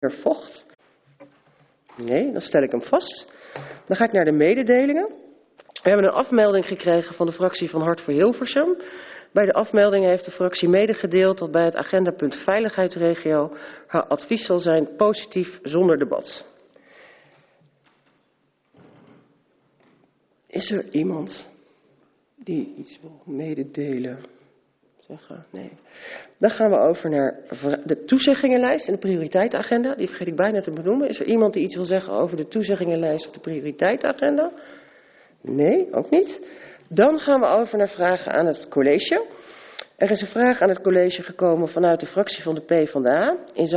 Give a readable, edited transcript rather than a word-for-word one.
Vocht? Nee, dan stel ik hem vast. Dan ga ik naar de mededelingen. We hebben een afmelding gekregen van de fractie van Hart voor Hilversum. Bij de afmelding heeft de fractie medegedeeld dat bij het agendapunt Veiligheidsregio haar advies zal zijn positief zonder debat. Is er iemand die iets wil mededelen? Zeggen? Nee. Dan gaan we over naar de toezeggingenlijst en de prioriteitenagenda. Die vergeet ik bijna te benoemen. Is er iemand die iets wil zeggen over de toezeggingenlijst of de prioriteitenagenda? Nee, ook niet. Dan gaan we over naar vragen aan het college. Er is een vraag aan het college gekomen vanuit de fractie van de PvdA.